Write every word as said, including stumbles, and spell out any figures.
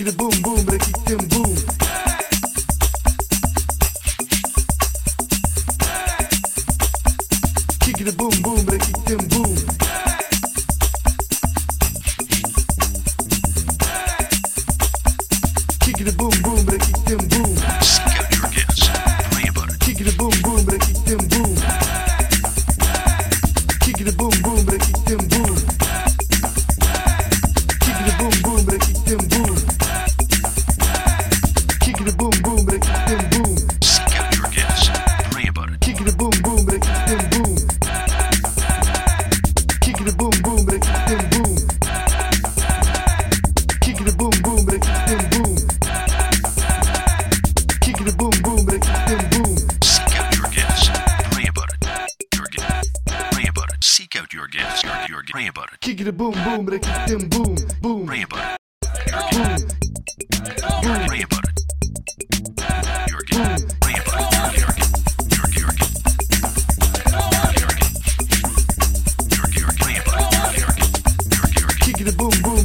Kick it boom boom, break it them boom. Kick it boom boom, break it them boom. Kick it boom boom, break it them boom. Seek out your gifts. Pray about it. Kick it boom boom, break it them boom. Kick it boom boom, break it them boom. Kick it boom boom, break it them boom. Kick it boom boom, break it them boom. Seek out your gifts. Pray about it. Kick it boom boom, break it them boom. Kick it boom boom, break it them boom. Kick it boom boom, break it them boom. Kick it boom boom, break it them boom. Seek out your gifts. Pray about it. Your gift. Pray about it. Seek out your gifts. Your your pray about it. Kick it boom boom, break it them boom. Boom. Pray about it. Your Boom. gift. Pray about it. Your gift. Pray about it. Your your gift. Your your gift. Your your gift. Your your pray about it. Your your gift. Your your gift. Kick it boom boom,